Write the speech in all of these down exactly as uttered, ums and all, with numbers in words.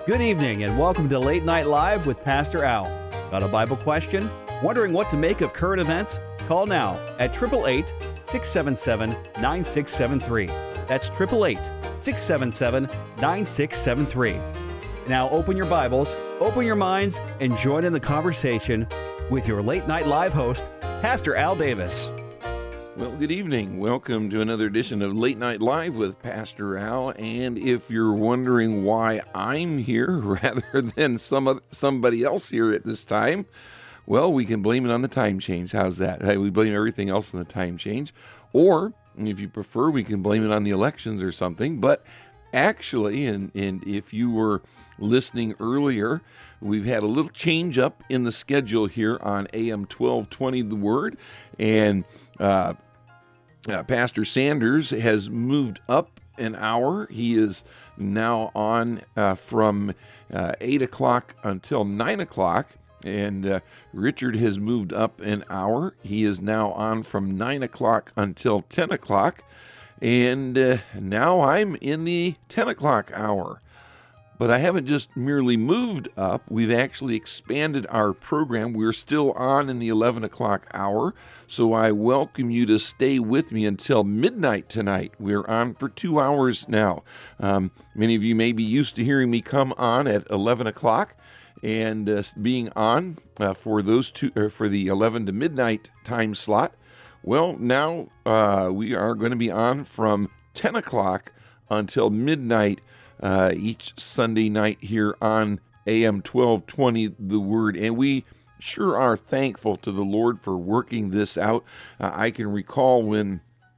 Good evening and welcome to Late Night Live with Pastor Al. Got a Bible question? Wondering what to make of current events? Call now at eight eight eight, six seven seven, nine six seven three. That's eight eight eight, six seven seven, nine six seven three. Now open your Bibles, open your minds, and join in the conversation with your Late Night Live host, Pastor Al Davis. Well, good evening. Welcome to another edition of Late Night Live with Pastor Al. And if you're wondering why I'm here rather than some other, somebody else here at this time, well, we can blame it on the time change. How's that? Hey, we blame everything else on the time change. Or, if you prefer, we can blame it on the elections or something. But actually, and, and if you were listening earlier, we've had a little change up in the schedule here on A M twelve twenty The Word. And uh, uh, Pastor Sanders has moved up an hour. He is now on uh, from uh, eight o'clock until nine o'clock. And uh, Richard has moved up an hour. He is now on from nine o'clock until ten o'clock. And uh, now I'm in the ten o'clock hour. But I haven't just merely moved up. We've actually expanded our program. We're still on in the eleven o'clock hour. So I welcome you to stay with me until midnight tonight. We're on for two hours now. Um, many of you may be used to hearing me come on at eleven o'clock and uh, being on uh, for those two, uh, for the eleven to midnight time slot. Well, now uh, we are going to be on from ten o'clock until midnight uh, each Sunday night here on A M twelve twenty The Word. And we sure are thankful to the Lord for working this out. Uh, I can recall when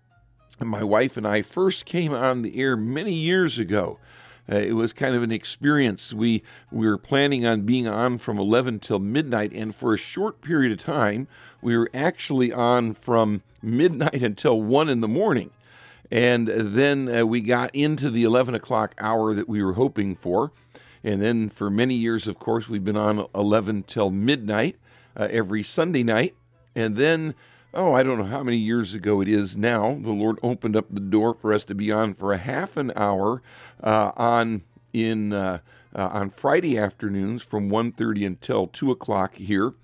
my wife and I first came on the air many years ago. Uh, it was kind of an experience. We, we were planning on being on from eleven till midnight, and for a short period of time, we were actually on from midnight until one in the morning. And then uh, we got into the eleven o'clock hour that we were hoping for. And then for many years, of course, we've been on eleven till midnight uh, every Sunday night. And then, oh, I don't know how many years ago it is now, the Lord opened up the door for us to be on for a half an hour uh, on in uh, uh, on Friday afternoons from one thirty until two o'clock here.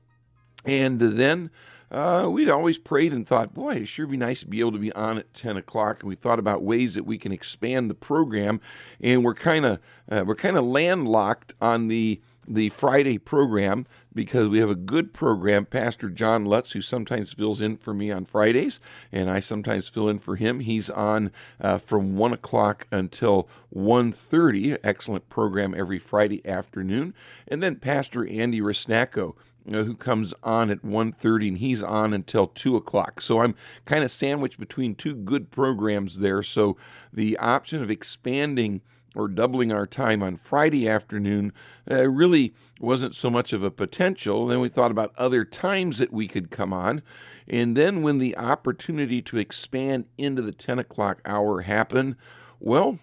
And then uh, we'd always prayed and thought, boy, it sure be nice to be able to be on at ten o'clock. And we thought about ways that we can expand the program. And we're kind of uh, we're kind of landlocked on the the Friday program because we have a good program, Pastor John Lutz, who sometimes fills in for me on Fridays, and I sometimes fill in for him. He's on uh, from one o'clock until one thirty, excellent program every Friday afternoon. And then Pastor Andy Rasnacco, you know, who comes on at one thirty, and he's on until two o'clock. So I'm kind of sandwiched between two good programs there. So the option of expanding or doubling our time on Friday afternoon uh, really wasn't so much of a potential. Then we thought about other times that we could come on. And then when the opportunity to expand into the ten o'clock hour happened, well,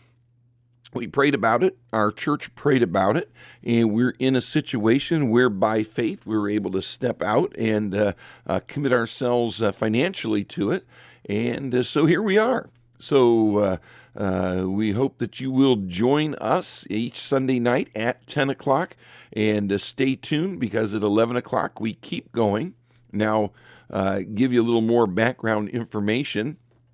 we prayed about it. Our church prayed about it. And we're in a situation where by faith we were able to step out and uh, uh, commit ourselves uh, financially to it. And uh, so here we are. So uh, uh, we hope that you will join us each Sunday night at ten o'clock, and uh, stay tuned because at eleven o'clock we keep going. Now, uh, give you a little more background information.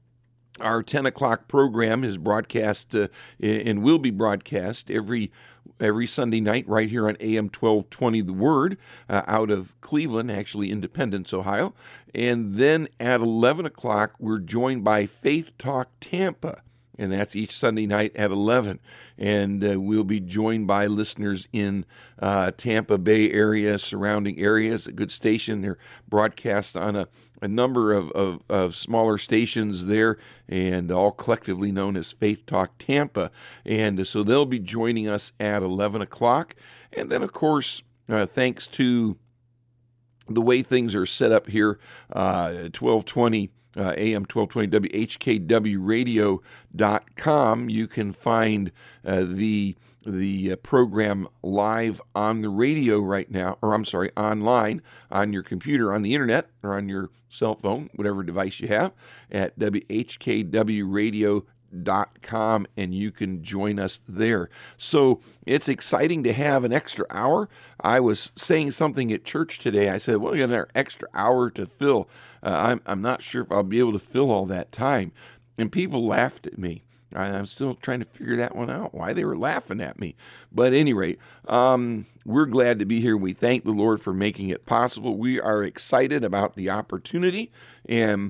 Our ten o'clock program is broadcast uh, and will be broadcast every every Sunday night right here on A M twelve twenty The Word uh, out of Cleveland, actually Independence, Ohio. And then at eleven o'clock, we're joined by Faith Talk Tampa, and that's each Sunday night at eleven. And uh, we'll be joined by listeners in uh, Tampa Bay area, surrounding areas, a good station. They're broadcast on a a number of, of, of smaller stations there, and all collectively known as Faith Talk Tampa. And so they'll be joining us at eleven o'clock. And then, of course, uh, thanks to the way things are set up here, uh, twelve twenty uh, A M twelve twenty W H K W radio dot com, you can find uh, the the uh, program live on the radio right now, or I'm sorry, online on your computer, on the internet, or on your cell phone, whatever device you have, at W H K W radio dot com, and you can join us there. So it's exciting to have an extra hour. I was saying something at church today. I said, well, we got an extra hour to fill. Uh, I'm, I'm not sure if I'll be able to fill all that time. And people laughed at me. I'm still trying to figure that one out, why they were laughing at me. But at any rate, um, we're glad to be here. We thank the Lord for making it possible. We are excited about the opportunity, and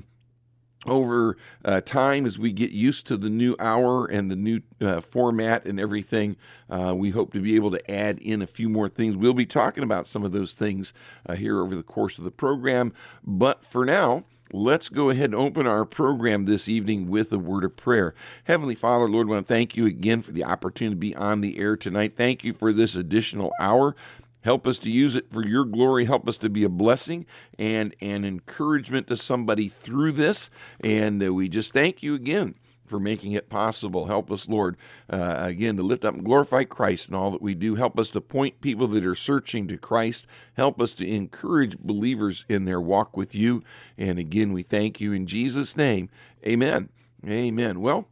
over uh, time, as we get used to the new hour and the new uh, format and everything, uh, we hope to be able to add in a few more things. We'll be talking about some of those things uh, here over the course of the program. But for now, let's go ahead and open our program this evening with a word of prayer. Heavenly Father, Lord, I want to thank you again for the opportunity to be on the air tonight. Thank you for this additional hour. Help us to use it for your glory. Help us to be a blessing and an encouragement to somebody through this. And uh, we just thank you again for making it possible. Help us, Lord, uh, again, to lift up and glorify Christ in all that we do. Help us to point people that are searching to Christ. Help us to encourage believers in their walk with you. And again, we thank you in Jesus' name. Amen. Amen. Well,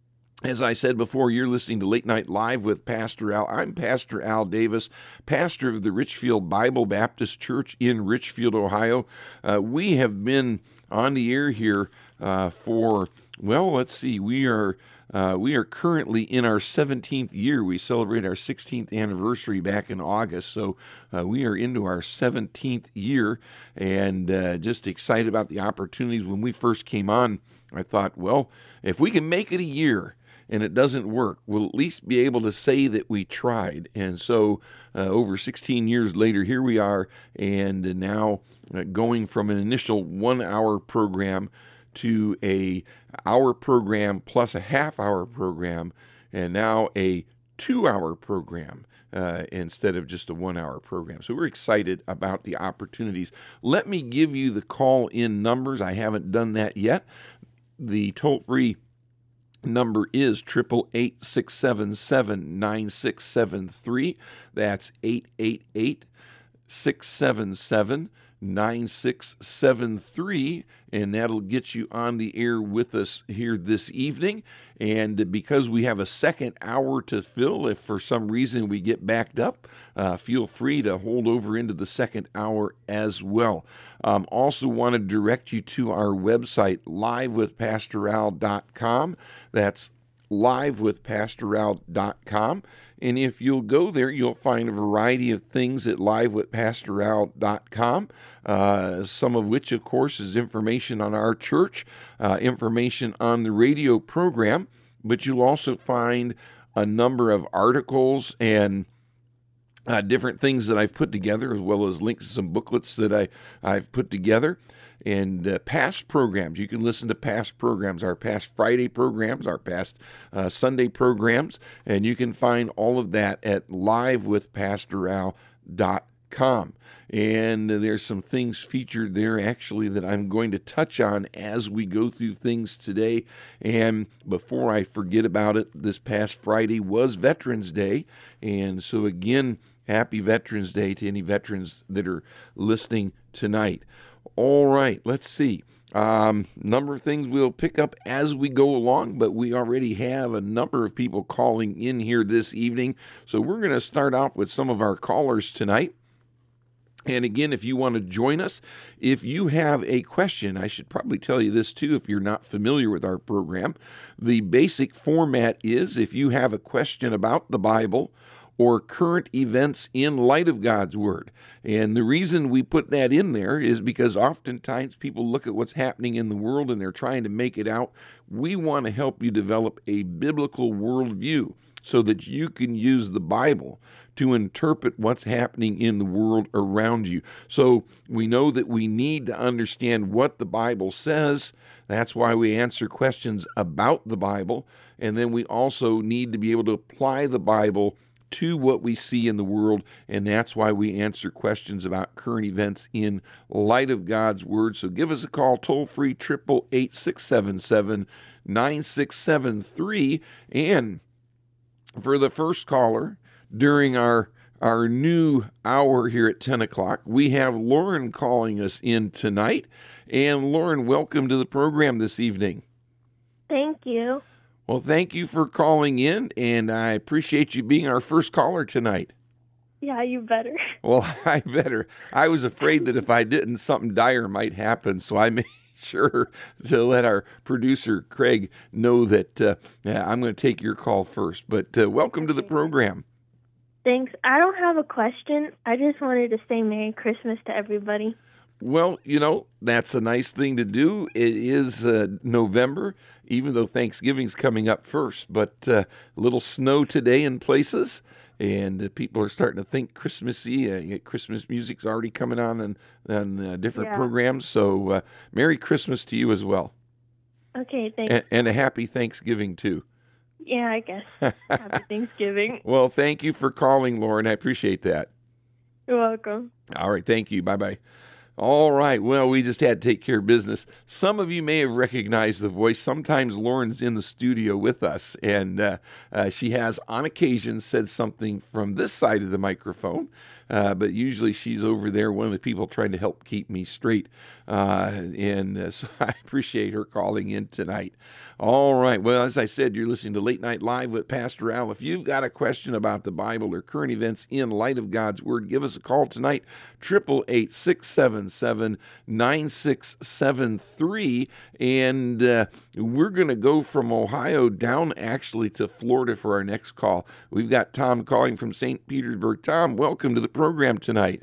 as I said before, you're listening to Late Night Live with Pastor Al. I'm Pastor Al Davis, pastor of the Richfield Bible Baptist Church in Richfield, Ohio. Uh, we have been on the air here uh, for, well, let's see, we are uh, we are currently in our seventeenth year. We celebrate our sixteenth anniversary back in August, so uh, we are into our seventeenth year, and uh, just excited about the opportunities. When we first came on, I thought, well, if we can make it a year, and it doesn't work, we'll at least be able to say that we tried. And so uh, over sixteen years later, here we are, and now uh, going from an initial one-hour program to a hour program plus a half-hour program, and now a two-hour program uh, instead of just a one-hour program. So we're excited about the opportunities. Let me give you the call-in numbers. I haven't done that yet. The toll-free number is eight eight eight, six seven seven, nine six seven three. That's eight eight eight, six seven seven, nine six seven three, and that'll get you on the air with us here this evening. And because we have a second hour to fill, if for some reason we get backed up, uh, feel free to hold over into the second hour as well. Um, also want to direct you to our website, live with pastor al dot com. That's live with pastor al dot com. And if you'll go there, you'll find a variety of things at live with pastor al dot com, uh, some of which, of course, is information on our church, uh, information on the radio program, but you'll also find a number of articles and Uh, different things that I've put together, as well as links to some booklets that I, I've put together, and uh, past programs. You can listen to past programs, our past Friday programs, our past uh, Sunday programs, and you can find all of that at live with pastor al dot com. And uh, there's some things featured there, actually, that I'm going to touch on as we go through things today. And before I forget about it, this past Friday was Veterans Day, and so again, happy Veterans Day to any veterans that are listening tonight. All right, let's see. Um, number of things we'll pick up as we go along, but we already have a number of people calling in here this evening. So we're going to start off with some of our callers tonight. And again, if you want to join us, if you have a question, I should probably tell you this too if you're not familiar with our program. The basic format is, if you have a question about the Bible or current events in light of God's Word. And the reason we put that in there is because oftentimes people look at what's happening in the world and they're trying to make it out. We want to help you develop a biblical worldview so that you can use the Bible to interpret what's happening in the world around you. So we know that we need to understand what the Bible says. That's why we answer questions about the Bible. And then we also need to be able to apply the Bible to what we see in the world, and that's why we answer questions about current events in light of God's Word. So give us a call, toll-free, eight eight eight, six seven seven, nine six seven three. And for the first caller during our our new hour here at ten o'clock, we have Lauren calling us in tonight. And Lauren, welcome to the program this evening. Thank you. Well, thank you for calling in, and I appreciate you being our first caller tonight. Yeah, you better. Well, I better. I was afraid that if I didn't, something dire might happen, so I made sure to let our producer, Craig, know that uh, yeah, I'm going to take your call first. But uh, welcome to the program. Thanks. I don't have a question. I just wanted to say Merry Christmas to everybody. Well, you know, that's a nice thing to do. It is uh, November, even though Thanksgiving's coming up first. But uh, a little snow today in places, and uh, people are starting to think Christmassy. Uh, Christmas music's already coming on on, on uh, different Yeah. programs. So uh, Merry Christmas to you as well. Okay, thanks. And, and a happy Thanksgiving, too. Yeah, I guess. Happy Thanksgiving. Well, thank you for calling, Lauren. I appreciate that. You're welcome. All right. Thank you. Bye-bye. All right. Well, we just had to take care of business. Some of you may have recognized the voice. Sometimes Lauren's in the studio with us, and uh, uh, she has, on occasion, said something from this side of the microphone, uh, but usually she's over there, one of the people trying to help keep me straight. Uh, and uh, so I appreciate her calling in tonight. All right. Well, as I said, you're listening to Late Night Live with Pastor Al. If you've got a question about the Bible or current events in light of God's Word, give us a call tonight, eight eight eight, six seven seven, nine six seven three. And uh, we're going to go from Ohio down actually to Florida for our next call. We've got Tom calling from Saint Petersburg. Tom, welcome to the program tonight.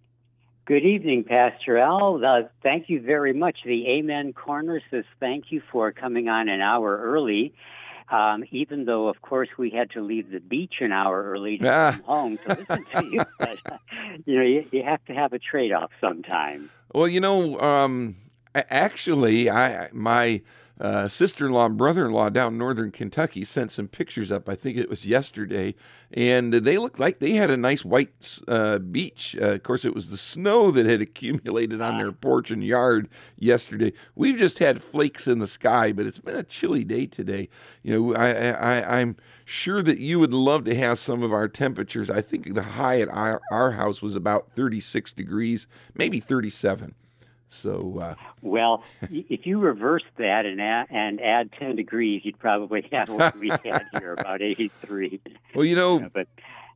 Good evening, Pastor Al. Uh, thank you very much. The Amen Corner says thank you for coming on an hour early, um, even though, of course, we had to leave the beach an hour early to Ah. come home to listen to you. But, you know, you, you have to have a trade-off sometime. Well, you know, um, a- actually, I my uh, sister-in-law and brother-in-law down in northern Kentucky sent some pictures up. I think it was yesterday, and they looked like they had a nice white uh, beach. Uh, of course, it was the snow that had accumulated on their porch and yard yesterday. We've just had flakes in the sky, but it's been a chilly day today. You know, I, I, I'm sure that you would love to have some of our temperatures. I think the high at our, our house was about thirty-six degrees, maybe thirty-seven. So, uh, Well, y- if you reverse that and add, and add ten degrees, you'd probably have what we had here, about eighty-three. well, you know, Uh, but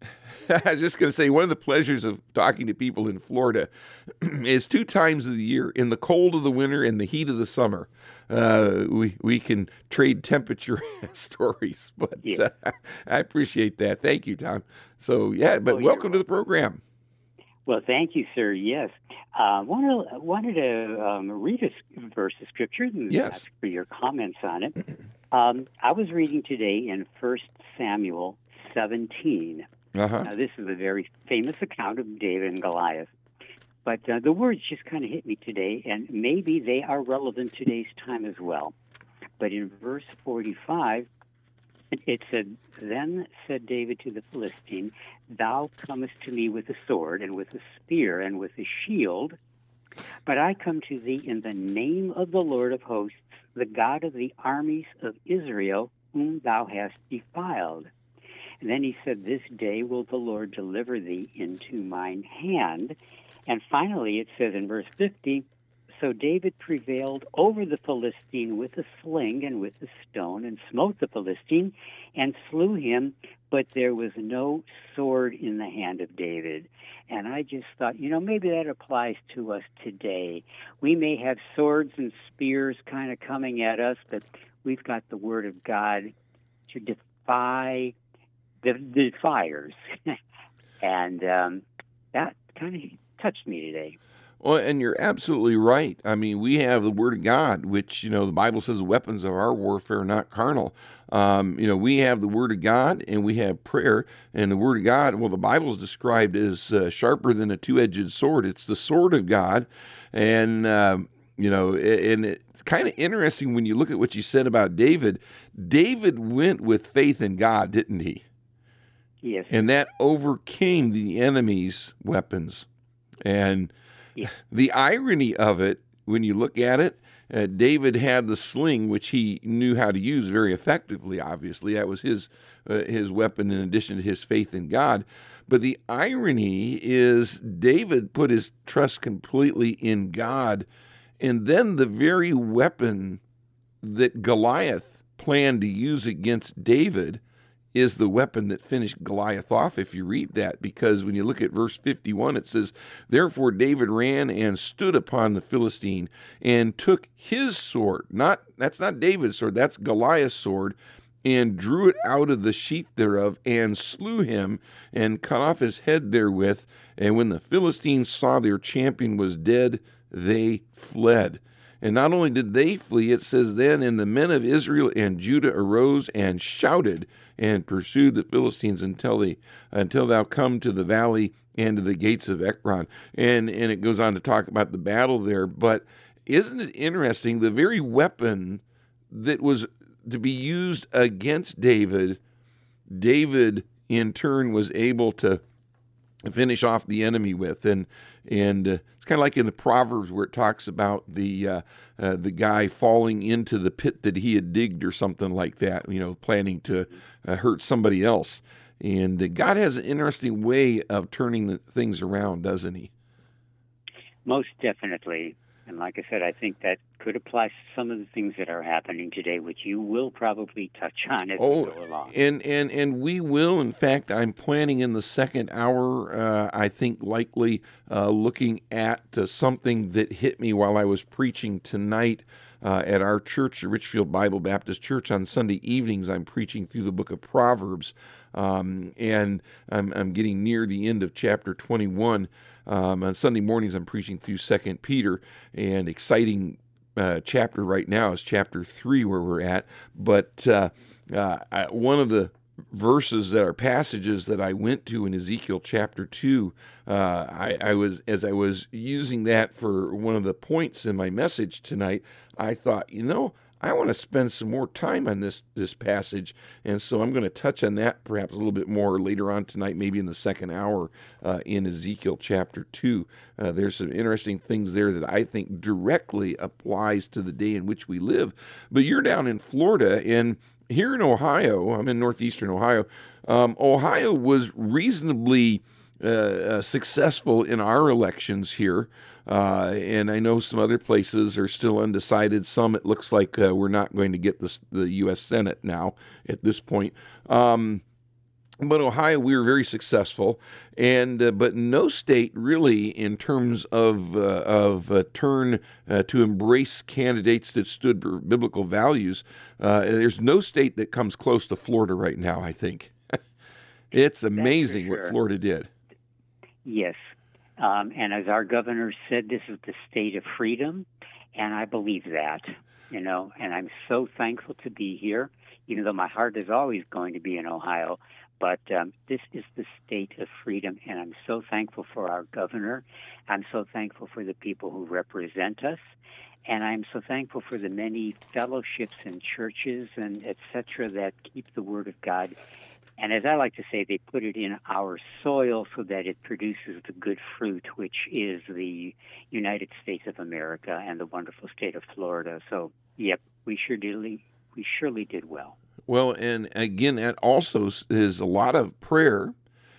I was just going to say, one of the pleasures of talking to people in Florida is two times of the year, in the cold of the winter and the heat of the summer, uh, we we can trade temperature stories. But Yeah. uh, I appreciate that. Thank you, Tom. So, yeah, but Oh, you're welcome to the program. Well, thank you, sir. Yes. I uh, wanted, wanted to um, read a s- verse of Scripture and Yes. ask for your comments on it. Um, I was reading today in First Samuel seventeen. Uh-huh. Now, this is a very famous account of David and Goliath. But uh, the words just kind of hit me today, and maybe they are relevant today's time as well. But in verse forty-five, it said, "Then said David to the Philistine, Thou comest to me with a sword, and with a spear, and with a shield. But I come to thee in the name of the Lord of hosts, the God of the armies of Israel, whom thou hast defiled. And then he said, This day will the Lord deliver thee into mine hand." And finally, it says in verse fifty, "So David prevailed over the Philistine with a sling and with a stone, and smote the Philistine, and slew him, but there was no sword in the hand of David." And I just thought, you know, maybe that applies to us today. We may have swords and spears kind of coming at us, but we've got the Word of God to defy the, the fires. and um, that kind of touched me today. Well, and you're absolutely right. I mean, we have the Word of God, which, you know, the Bible says the weapons of our warfare are not carnal. Um, you know, we have the Word of God and we have prayer. And the Word of God, well, the Bible is described as uh, sharper than a two-edged sword. It's the sword of God. And, um, you know, and it's kind of interesting when you look at what you said about David. David went with faith in God, didn't he? Yes. And that overcame the enemy's weapons. And Yeah. the irony of it, when you look at it, uh, David had the sling, which he knew how to use very effectively, obviously. That was his uh, his weapon in addition to his faith in God. But the irony is David put his trust completely in God, and then the very weapon that Goliath planned to use against David is the weapon that finished Goliath off, if you read that, because when you look at verse fifty-one, it says, "Therefore David ran and stood upon the Philistine and took his sword," not that's not David's sword, that's Goliath's sword, "and drew it out of the sheath thereof, and slew him, and cut off his head therewith. And when the Philistines saw their champion was dead, they fled." And not only did they flee, it says then, "And the men of Israel and Judah arose and shouted and pursued the Philistines until they until thou come to the valley and to the gates of Ekron." And and it goes on to talk about the battle there. But isn't it interesting? The very weapon that was to be used against David, David in turn was able to finish off the enemy with. And and uh, it's kind of like in the Proverbs where it talks about the uh, uh, the guy falling into the pit that he had digged or something like that, you know, planning to uh, hurt somebody else. And uh, God has an interesting way of turning the things around, doesn't he? Most definitely. And like I said, I think that could apply to some of the things that are happening today, which you will probably touch on as oh, we go along. And, and, and we will. In fact, I'm planning in the second hour, uh, I think likely uh, looking at uh, something that hit me while I was preaching tonight uh, at our church, the Richfield Bible Baptist Church. On Sunday evenings, I'm preaching through the book of Proverbs, um, and I'm, I'm getting near the end of chapter twenty-one. Um, on Sunday mornings, I'm preaching through Second Peter, and exciting uh, chapter right now is chapter three, where we're at. But uh, uh, I, one of the verses that are passages that I went to in Ezekiel chapter two, uh, I, I was as I was using that for one of the points in my message tonight, I thought, you know, I want to spend some more time on this this passage, and so I'm going to touch on that perhaps a little bit more later on tonight, maybe in the second hour uh, in Ezekiel chapter two. Uh, there's some interesting things there that I think directly applies to the day in which we live. But you're down in Florida, and here in Ohio, I'm in northeastern Ohio, um, Ohio was reasonably uh, uh, successful in our elections here. Uh, and I know some other places are still undecided. Some, it looks like uh, we're not going to get this, the U S Senate now at this point. Um, but Ohio, we were very successful, and uh, but no state really, in terms of uh, of uh, turn uh, to embrace candidates that stood for biblical values. Uh, there's no state that comes close to Florida right now. I think it's amazing sure. what Florida did. Yes. Um, and as our governor said, this is the state of freedom, and I believe that, you know, and I'm so thankful to be here, even though my heart is always going to be in Ohio, but um, this is the state of freedom, and I'm so thankful for our governor. I'm so thankful for the people who represent us, and I'm so thankful for the many fellowships and churches and et cetera that keep the Word of God. And as I like to say, they put it in our soil so that it produces the good fruit, which is the United States of America and the wonderful state of Florida. So, yep, we surely, we surely did well. Well, and again, that also is a lot of prayer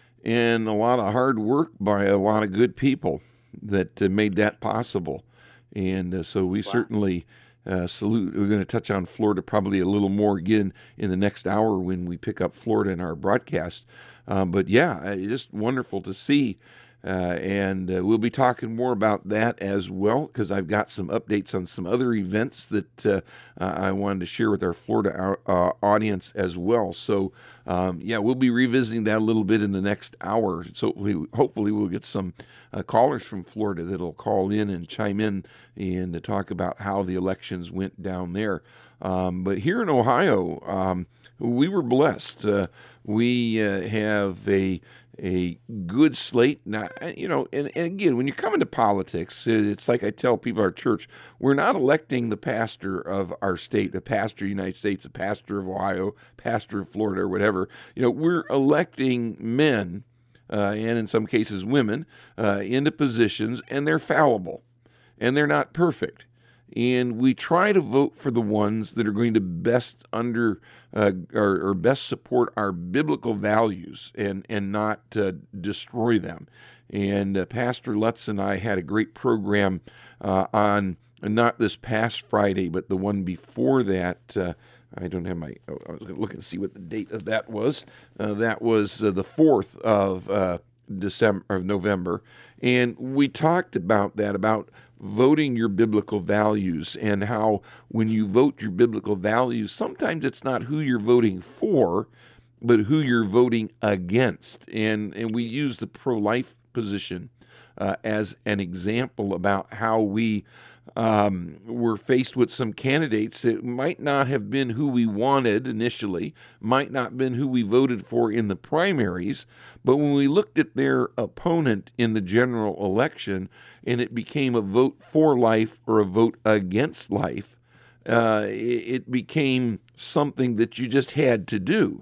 and a lot of hard work by a lot of good people that uh, made that possible. And uh, so we wow. certainly... Uh, salute. We're going to touch on Florida probably a little more again in the next hour when we pick up Florida in our broadcast. Um, but yeah, it's just wonderful to see. Uh, and uh, we'll be talking more about that as well, because I've got some updates on some other events that uh, uh, I wanted to share with our Florida uh, audience as well. So, um, yeah, we'll be revisiting that a little bit in the next hour. So hopefully, hopefully we'll get some uh, callers from Florida that'll call in and chime in and to talk about how the elections went down there. Um, but here in Ohio, um, we were blessed. Uh, we uh, have a a good slate. Now, you know, and, and again, when you come into politics, it's like I tell people at our church, we're not electing the pastor of our state, the pastor of the United States, the pastor of Ohio, pastor of Florida, or whatever. You know, we're electing men, uh, and in some cases women, uh, into positions, and they're fallible, and they're not perfect. And we try to vote for the ones that are going to best under uh, or, or best support our biblical values and and not uh, destroy them. And uh, Pastor Lutz and I had a great program uh, on not this past Friday, but the one before that, uh, I don't have my, oh, I was going to look and see what the date of that was. Uh, that was uh, the fourth of uh, December, of November. And we talked about that, about voting your biblical values, and how when you vote your biblical values, sometimes it's not who you're voting for, but who you're voting against. And, and we use the pro-life position uh, as an example about how we um, were faced with some candidates that might not have been who we wanted initially, might not have been who we voted for in the primaries, but when we looked at their opponent in the general election and it became a vote for life or a vote against life, Uh, it, it became something that you just had to do.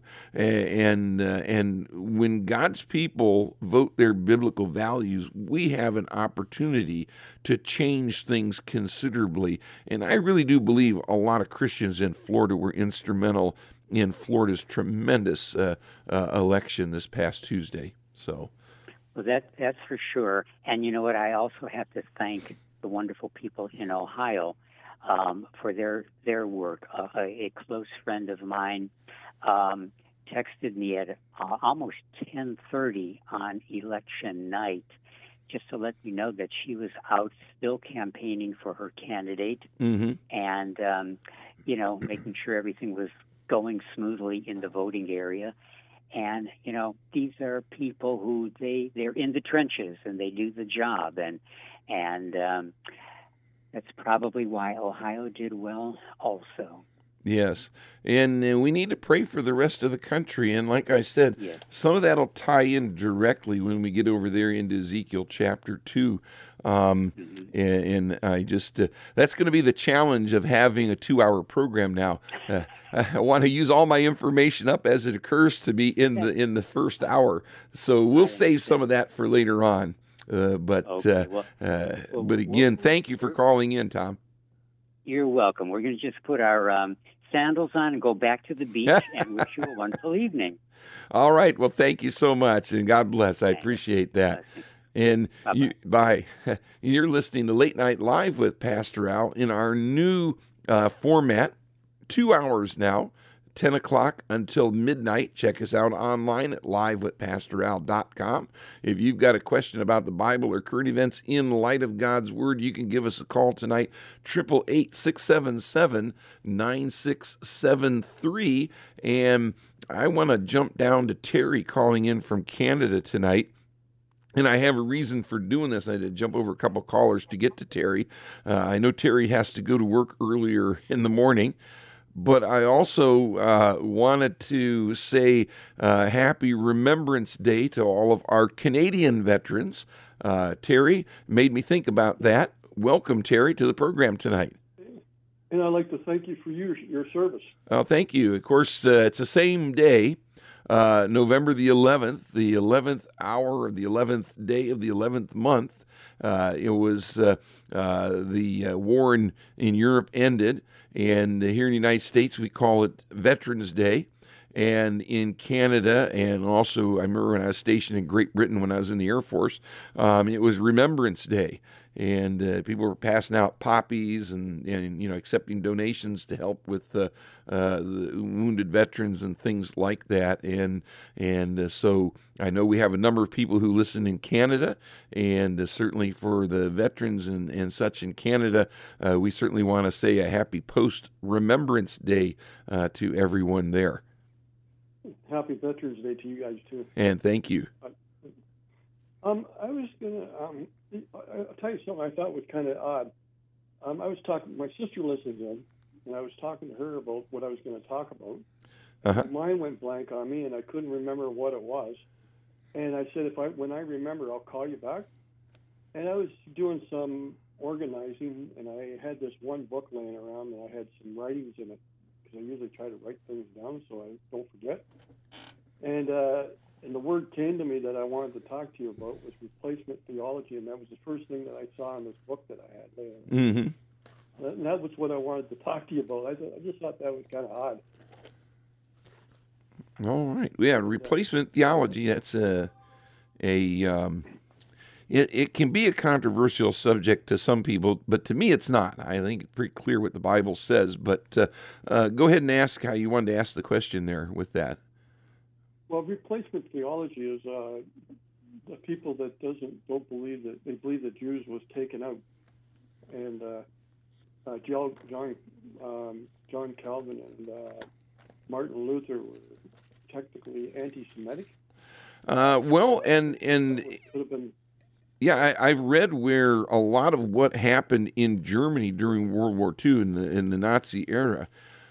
And uh, and when God's people vote their biblical values, we have an opportunity to change things considerably. And I really do believe a lot of Christians in Florida were instrumental in Florida's tremendous uh, uh, election this past Tuesday. So, well, that that's for sure. And you know what? I also have to thank the wonderful people in Ohio Um, for their their work. Uh, a, a close friend of mine um, texted me at uh, almost ten thirty on election night just to let me know that she was out still campaigning for her candidate mm-hmm. and, um, you know, making sure everything was going smoothly in the voting area. And, you know, these are people who they, they're in the trenches and they do the job. And, and, um, that's probably why Ohio did well also. Yes, and uh, we need to pray for the rest of the country. And like I said, yes. some of that will tie in directly when we get over there into Ezekiel chapter two. Um, mm-hmm. and, and I just, uh, that's going to be the challenge of having a two-hour program now. Uh, I want to use all my information up as it occurs to me in the in the first hour. So we'll save some of that for later on. Uh, but okay, uh, well, uh, well, but again, well, thank you for calling in, Tom. You're welcome. We're going to just put our um, sandals on and go back to the beach and wish you a wonderful evening. All right. Well, thank you so much, and God bless. I appreciate that. And Bye-bye. you, bye. You're listening to Late Night Live with Pastor Al in our new uh, format, two hours now. ten o'clock until midnight. Check us out online at live with pastor al dot com. If you've got a question about the Bible or current events in light of God's Word, you can give us a call tonight, eight eight eight, six seven seven, nine six seven three. And I want to jump down to Terry calling in from Canada tonight. And I have a reason for doing this. I had to jump over a couple callers to get to Terry. Uh, I know Terry has to go to work earlier in the morning. But I also uh, wanted to say uh, Happy Remembrance Day to all of our Canadian veterans. Uh, Terry made me think about that. Welcome, Terry, to the program tonight. And I'd like to thank you for your, your service. Oh, thank you. Of course, uh, it's the same day, uh, November the eleventh, the eleventh hour of the eleventh day of the eleventh month. Uh, it was uh, uh, the uh, war in, in Europe ended. And here in the United States, we call it Veterans Day. And in Canada, and also I remember when I was stationed in Great Britain when I was in the Air Force, um, it was Remembrance Day. And uh, people were passing out poppies and, and, you know, accepting donations to help with uh, uh, the wounded veterans and things like that. And and uh, so I know we have a number of people who listen in Canada, and uh, certainly for the veterans and, and such in Canada, uh, we certainly want to say a happy post-Remembrance Day uh, to everyone there. Happy Veterans Day to you guys, too. And thank you. Um, I was going to, um, I'll tell you something I thought was kind of odd. Um, I was talking, my sister listens in, and I was talking to her about what I was going to talk about. Uh-huh. Mine went blank on me, and I couldn't remember what it was. And I said, if I when I remember, I'll call you back. And I was doing some organizing, and I had this one book laying around, and I had some writings in it, because I usually try to write things down so I don't forget. And uh, and the word came to me that I wanted to talk to you about was replacement theology, and that was the first thing that I saw in this book that I had there. Mm-hmm. And that was what I wanted to talk to you about. I, th- I just thought that was kind of odd. All right. Yeah, replacement theology, that's a, a um, it, it can be a controversial subject to some people, but to me it's not. I think it's pretty clear what the Bible says. But uh, uh, go ahead and ask how you wanted to ask the question there with that. Well, replacement theology is uh, the people that doesn't don't believe that they believe that Jews was taken out, and uh, uh, John John, um, John Calvin and uh, Martin Luther were technically anti-Semitic. Uh, well, and and Could have been. yeah, I, I've read where a lot of what happened in Germany during World War Two in the in the Nazi era,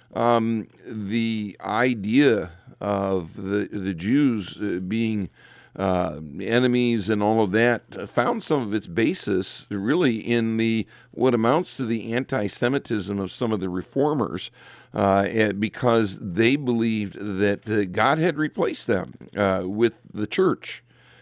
um, the idea of the the Jews uh, being uh, enemies and all of that uh, found some of its basis really in the what amounts to the anti-Semitism of some of the reformers, uh, because they believed that uh, God had replaced them uh, with the church,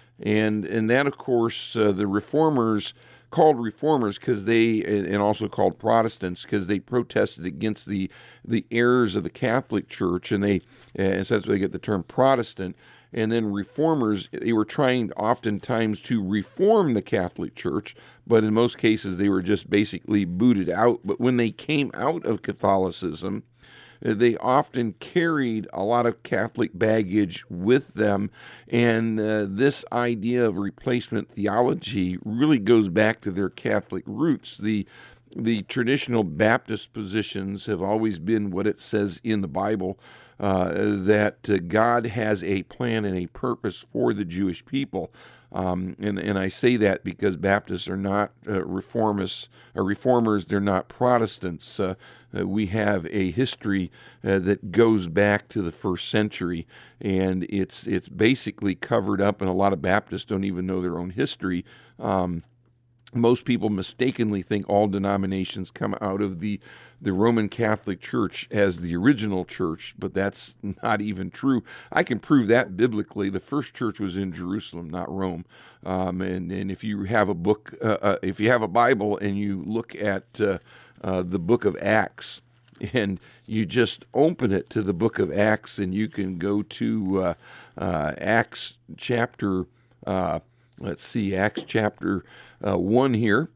and and that of course uh, the reformers. Called reformers because they, and also called Protestants because they protested against the the errors of the Catholic Church, and they, and so that's where they get the term Protestant. And then reformers, they were trying oftentimes to reform the Catholic Church, but in most cases they were just basically booted out. But when they came out of Catholicism, they often carried a lot of Catholic baggage with them, and uh, this idea of replacement theology really goes back to their Catholic roots. The the traditional Baptist positions have always been what it says in the Bible, uh, that uh, God has a plan and a purpose for the Jewish people. Um, and, and I say that because Baptists are not uh, reformists, or reformers, they're not Protestants. Uh, uh, we have a history uh, that goes back to the first century, and it's it's basically covered up, and a lot of Baptists don't even know their own history. Um, most people mistakenly think all denominations come out of the the Roman Catholic Church as the original church, but that's not even true. I can prove that biblically. The first church was in Jerusalem, not Rome. Um, and, and if you have a book, uh, uh, if you have a Bible and you look at uh, uh, the book of Acts, and you just open it to the book of Acts, and you can go to uh, uh, Acts chapter, uh, let's see, Acts chapter uh, one here,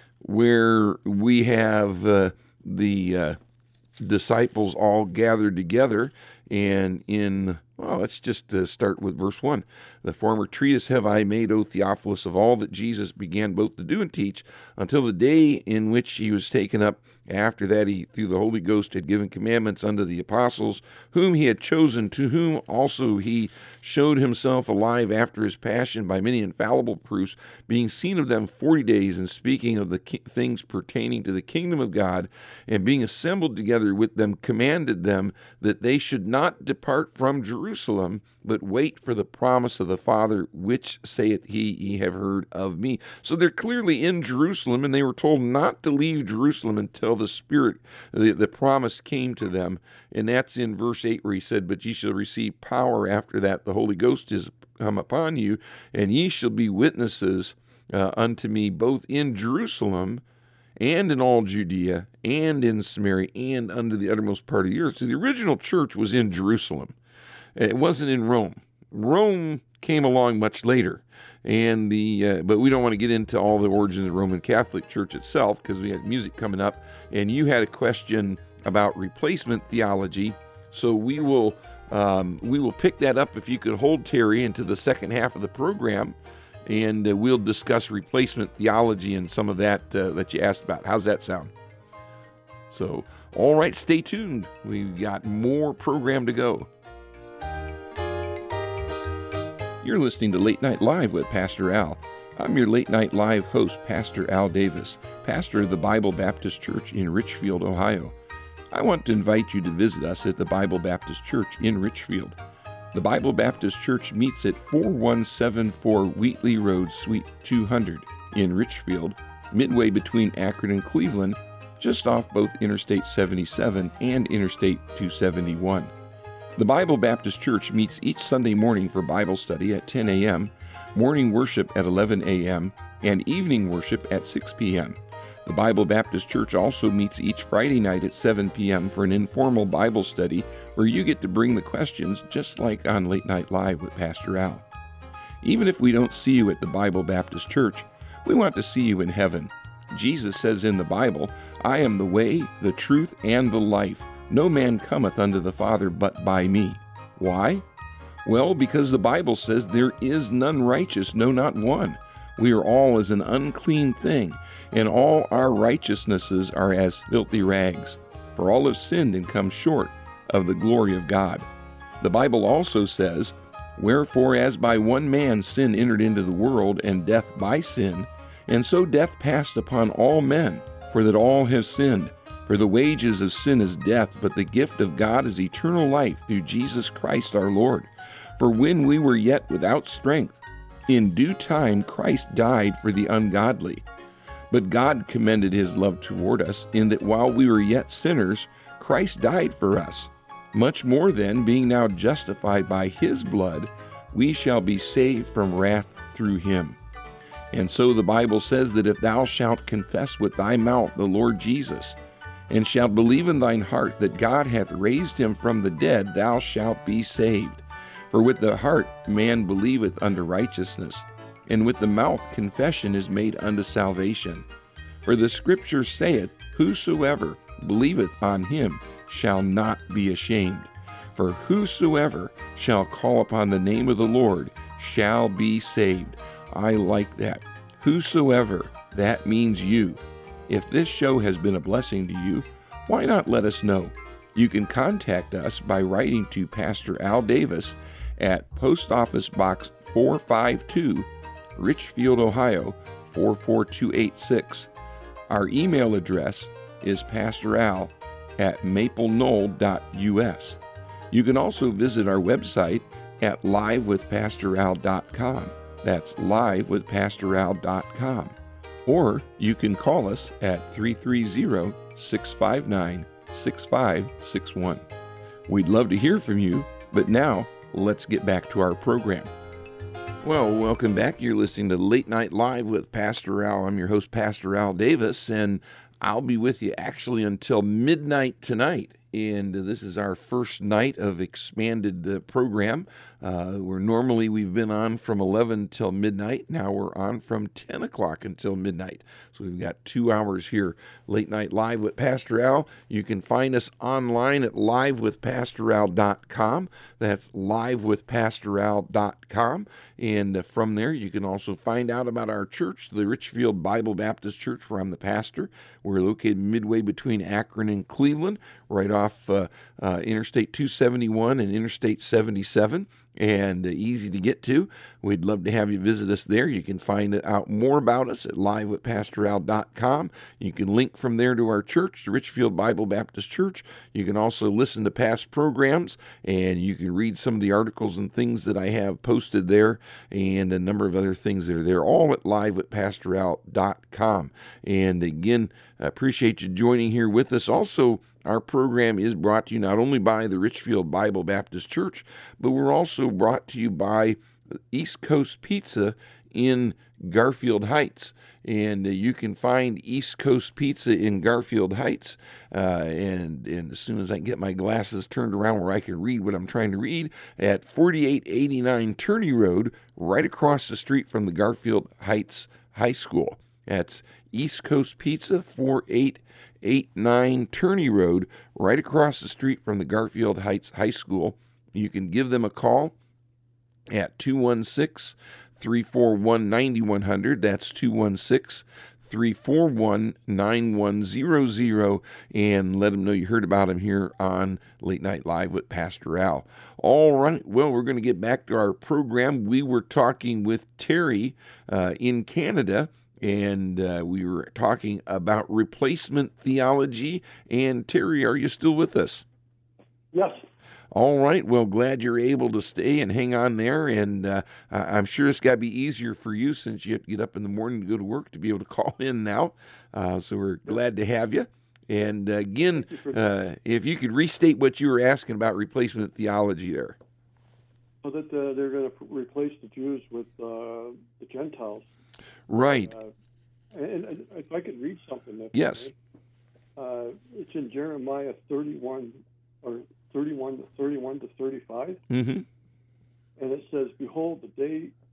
where we have uh, the uh, disciples all gathered together, and in, well, let's just uh, start with verse one. The former treatise have I made, O Theophilus, of all that Jesus began both to do and teach, until the day in which he was taken up. After that, he, through the Holy Ghost, had given commandments unto the apostles, whom he had chosen, to whom also he showed himself alive after his passion by many infallible proofs, being seen of them forty days, and speaking of the ki- things pertaining to the kingdom of God, and being assembled together with them, commanded them that they should not depart from Jerusalem, but wait for the promise of the Father, which saith he, ye have heard of me. So they're clearly in Jerusalem, and they were told not to leave Jerusalem until the Spirit, the, the promise came to them. And that's in verse eight where he said, but ye shall receive power after that the Holy Ghost is come upon you, and ye shall be witnesses uh, unto me both in Jerusalem and in all Judea and in Samaria and unto the uttermost part of the earth. So the original church was in Jerusalem. It wasn't in Rome. Rome came along much later, and the uh, but we don't want to get into all the origins of the Roman Catholic Church itself because we had music coming up, and you had a question about replacement theology. So we will um, we will pick that up if you could hold Terry into the second half of the program, and uh, we'll discuss replacement theology and some of that uh, that you asked about. How's that sound? So, all right, stay tuned. We've got more program to go. You're listening to Late Night Live with Pastor Al. I'm your Late Night Live host, Pastor Al Davis, pastor of the Bible Baptist Church in Richfield, Ohio. I want to invite you to visit us at the Bible Baptist Church in Richfield. The Bible Baptist Church meets at four one seven four Wheatley Road, Suite two hundred in Richfield, midway between Akron and Cleveland, just off both Interstate seventy-seven and Interstate two seventy-one. The Bible Baptist Church meets each Sunday morning for Bible study at ten a.m., morning worship at eleven a.m., and evening worship at six p.m. The Bible Baptist Church also meets each Friday night at seven p.m. for an informal Bible study where you get to bring the questions just like on Late Night Live with Pastor Al. Even if we don't see you at the Bible Baptist Church, We want to see you in heaven. Jesus says in the Bible, I am the way, the truth, and the life. No man cometh unto the Father but by me. Why? Well, because the Bible says there is none righteous, no, not one. We are all as an unclean thing, and all our righteousnesses are as filthy rags. For all have sinned and come short of the glory of God. The Bible also says, Wherefore as by one man sin entered into the world, and death by sin, and so death passed upon all men, for that all have sinned. For the wages of sin is death, but the gift of God is eternal life through Jesus Christ our Lord. For when we were yet without strength, in due time Christ died for the ungodly. But God commended his love toward us, in that while we were yet sinners, Christ died for us. Much more then, being now justified by his blood, we shall be saved from wrath through him. And so the Bible says that if thou shalt confess with thy mouth the Lord Jesus, and shalt believe in thine heart that God hath raised him from the dead, thou shalt be saved. For with the heart man believeth unto righteousness, and with the mouth confession is made unto salvation. For the Scripture saith, Whosoever believeth on him shall not be ashamed. For whosoever shall call upon the name of the Lord shall be saved. I like that. Whosoever, that means you. If this show has been a blessing to you, why not let us know? You can contact us by writing to Pastor Al Davis at Post Office Box four five two, Richfield, Ohio four four two eight six. Our email address is pastoral at maple knoll dot u s. You can also visit our website at live with pastor al dot com. That's live with pastor al dot com. Or you can call us at three three zero, six five nine, six five six one. We'd love to hear from you, but now let's get back to our program. Well, welcome back. You're listening to Late Night Live with Pastor Al. I'm your host, Pastor Al Davis, and I'll be with you actually until midnight tonight. And this is our first night of expanded uh, program, uh, where normally we've been on from eleven till midnight. Now we're on from ten o'clock until midnight. So we've got two hours here, Late Night Live with Pastor Al. You can find us online at live with pastor al dot com. That's live with pastor al dot com. And uh, from there, you can also find out about our church, the Richfield Bible Baptist Church, where I'm the pastor. We're located midway between Akron and Cleveland, right off uh, uh, Interstate two seventy-one and Interstate seventy-seven, and uh, easy to get to. We'd love to have you visit us there. You can find out more about us at live with pastor al dot com. You can link from there to our church, the Richfield Bible Baptist Church. You can also listen to past programs, and you can read some of the articles and things that I have posted there, and a number of other things that are there, all at live with pastor al dot com. And again, I appreciate you joining here with us. Also, our program is brought to you not only by the Richfield Bible Baptist Church, but we're also brought to you by East Coast Pizza in Garfield Heights. And uh, you can find East Coast Pizza in Garfield Heights. Uh, and, and as soon as I get my glasses turned around where I can read what I'm trying to read, at forty-eight eighty-nine Turney Road, right across the street from the Garfield Heights High School. That's East Coast Pizza, forty-eight eighty-nine Turney Road, right across the street from the Garfield Heights High School. You can give them a call at two one six, three four one, nine one zero zero. That's two one six, three four one, nine one zero zero, and let them know you heard about them here on Late Night Live with Pastor Al. All right, well, we're going to get back to our program. We were talking with Terry uh, in Canada, and uh, we were talking about replacement theology. And Terry, are you still with us? Yes. All right. Well, glad you're able to stay and hang on there. And uh, I'm sure it's got to be easier for you since you have to get up in the morning to go to work to be able to call in now. Uh, so we're glad to have you. And uh, again, uh, if you could restate what you were asking about replacement theology there. So that uh, they're going to replace the Jews with uh, the Gentiles. Right. Uh, and, and if I could read something. That's yes. Uh, it's in Jeremiah thirty-one, or thirty-one to thirty-one to thirty-five. Mm-hmm. And it says, Behold, the day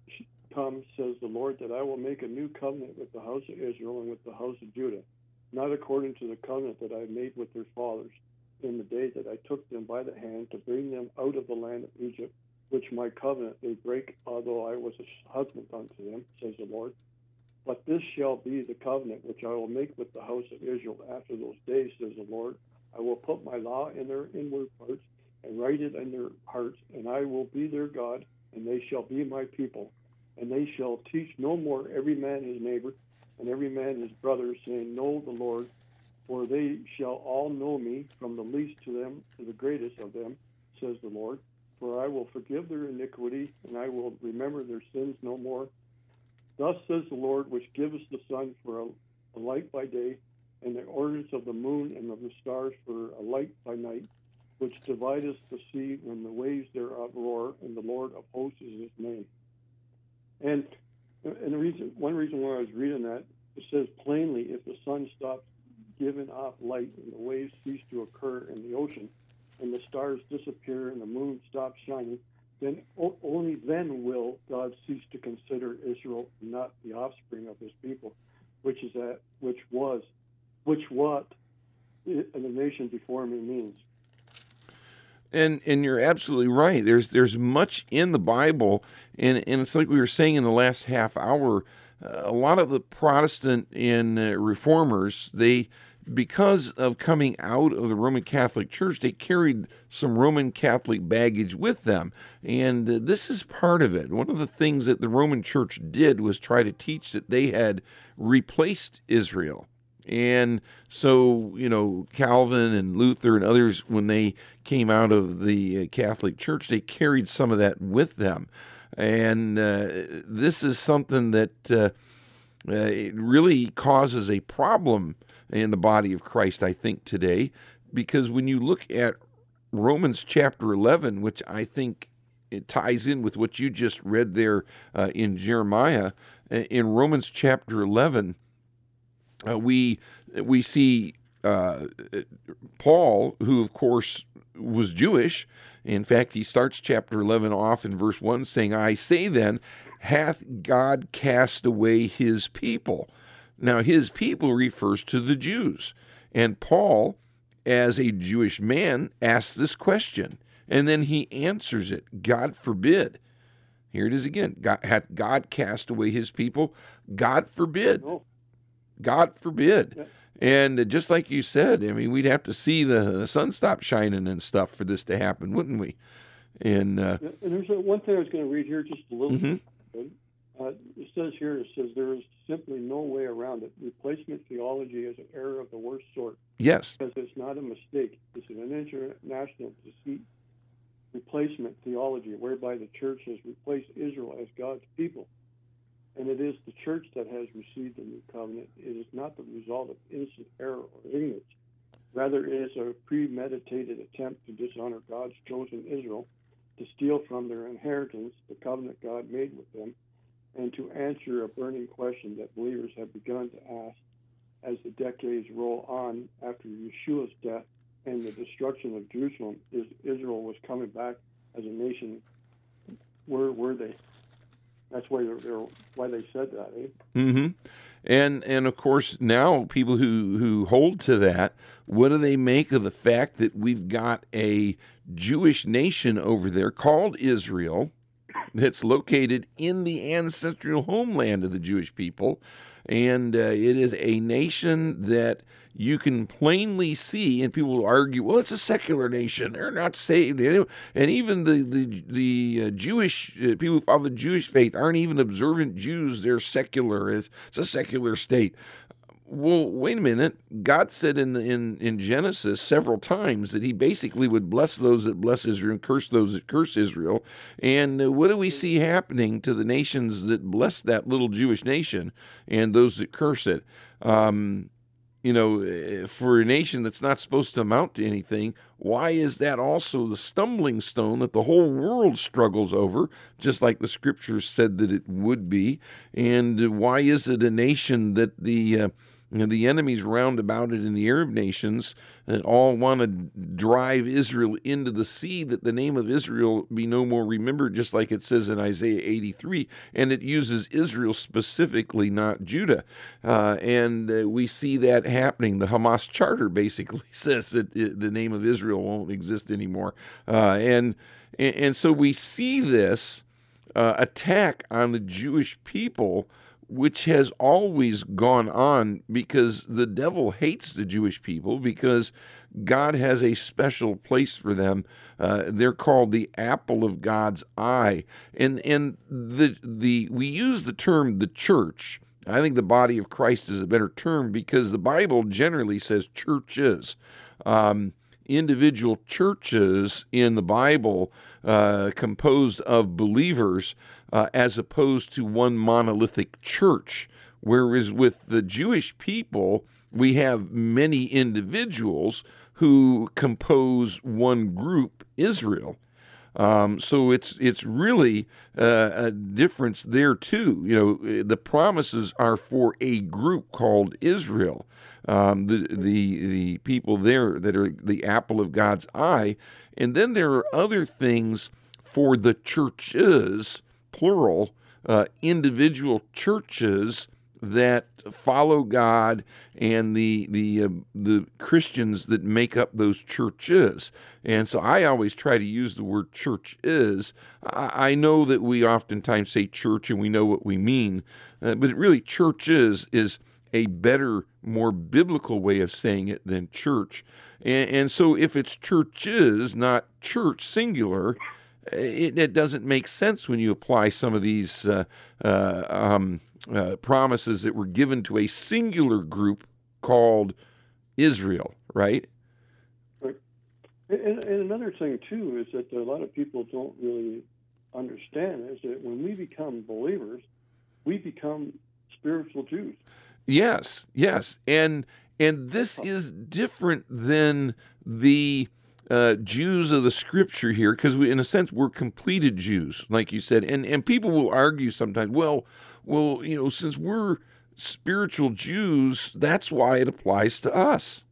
come, says the Lord, that I will make a new covenant with the house of Israel and with the house of Judah, not according to the covenant that I made with their fathers in the day that I took them by the hand to bring them out of the land of Egypt, which my covenant they break, although I was a husband unto them, says the Lord. But this shall be the covenant which I will make with the house of Israel after those days, says the Lord. I will put my law in their inward parts and write it in their hearts, and I will be their God, and they shall be my people. And they shall teach no more every man his neighbor and every man his brother, saying, Know the Lord, for they shall all know me, from the least to them to the greatest of them, says the Lord. For I will forgive their iniquity, and I will remember their sins no more. Thus says the Lord, which giveth the sun for a, a light by day, and the ordinance of the moon and of the stars for a light by night, which divideth the sea when the waves thereof roar, and the Lord of hosts is his name. And, and the reason, one reason why I was reading that, it says plainly, if the sun stops giving off light and the waves cease to occur in the ocean, and the stars disappear and the moon stops shining, then o- only then will God cease to consider Israel not the offspring of his people, which is that which was, which what in the nation before me means. And and you're absolutely right. There's there's much in the Bible, and, and it's like we were saying in the last half hour. Uh, a lot of the Protestant and uh, reformers, they because of coming out of the Roman Catholic Church, they carried some Roman Catholic baggage with them, and uh, this is part of it. One of the things that the Roman Church did was try to teach that they had replaced Israel. And so, you know, Calvin and Luther and others, when they came out of the Catholic Church, they carried some of that with them. And uh, this is something that uh, uh, it really causes a problem in the body of Christ, I think, today. Because when you look at Romans chapter eleven, which I think it ties in with what you just read there uh, in Jeremiah, in Romans chapter eleven, Uh, we we see uh, Paul, who of course was Jewish. In fact, he starts chapter eleven off in verse one saying, I say then, hath God cast away his people? Now, his people refers to the Jews. And Paul, as a Jewish man, asks this question. And then he answers it, God forbid. Here it is again. God, hath God cast away his people? God forbid. No. God forbid. Yeah. And just like you said, I mean, we'd have to see the, the sun stop shining and stuff for this to happen, wouldn't we? And, uh, yeah, and there's a, one thing I was going to read here just a little mm-hmm. bit. Uh, it says here, it says, there is simply no way around it. Replacement theology is an error of the worst sort. Yes. Because it's not a mistake. It's an international deceit. Replacement theology, whereby the church has replaced Israel as God's people. And it is the church that has received the new covenant. It is not the result of innocent error or ignorance. Rather, it is a premeditated attempt to dishonor God's chosen Israel, to steal from their inheritance the covenant God made with them, and to answer a burning question that believers have begun to ask as the decades roll on after Yeshua's death and the destruction of Jerusalem. Is Israel was coming back as a nation? Were were they? That's why they're, they're why they said that. Eh? Mm-hmm. And and of course now people who, who hold to that, what do they make of the fact that we've got a Jewish nation over there called Israel that's located in the ancestral homeland of the Jewish people, and uh, it is a nation that you can plainly see, and people will argue, well, it's a secular nation. They're not saved. And even the the, the uh, Jewish, uh, people who follow the Jewish faith aren't even observant Jews. They're secular. It's, it's a secular state. Well, wait a minute. God said in, the, in in Genesis several times that he basically would bless those that bless Israel and curse those that curse Israel. And uh, what do we see happening to the nations that bless that little Jewish nation and those that curse it? Um You know, for a nation that's not supposed to amount to anything, why is that also the stumbling stone that the whole world struggles over, just like the scriptures said that it would be? And why is it a nation that the uh, You know, the enemies round about it in the Arab nations that all want to drive Israel into the sea, that the name of Israel be no more remembered, just like it says in Isaiah eighty-three. And it uses Israel specifically, not Judah. Uh, and uh, we see that happening. The Hamas Charter basically says that it, the name of Israel won't exist anymore. Uh, and, and, and so we see this uh, attack on the Jewish people, which has always gone on, because the devil hates the Jewish people because God has a special place for them. Uh, they're called the apple of God's eye. And and the the we use the term the church. I think the body of Christ is a better term, because the Bible generally says churches. Um, individual churches in the Bible uh, composed of believers, Uh, as opposed to one monolithic church. Whereas with the Jewish people, we have many individuals who compose one group, Israel. Um, so it's it's really uh, a difference there too. You know, the promises are for a group called Israel. Um, the the the people there that are the apple of God's eye, and then there are other things for the churches, plural, uh, individual churches that follow God, and the the uh, the Christians that make up those churches. And so I always try to use the word church is. I, I know that we oftentimes say church and we know what we mean, uh, but it really church is is a better, more biblical way of saying it than church. And, and so if it's churches, not church singular, It, it doesn't make sense when you apply some of these uh, uh, um, uh, promises that were given to a singular group called Israel, right? Right. And, and another thing, too, is that a lot of people don't really understand is that when we become believers, we become spiritual Jews. Yes, yes. And, and this is different than the Uh, Jews of the Scripture here, because we, in a sense, we're completed Jews, like you said, and and people will argue sometimes. Well, well, you know, since we're spiritual Jews, that's why it applies to us.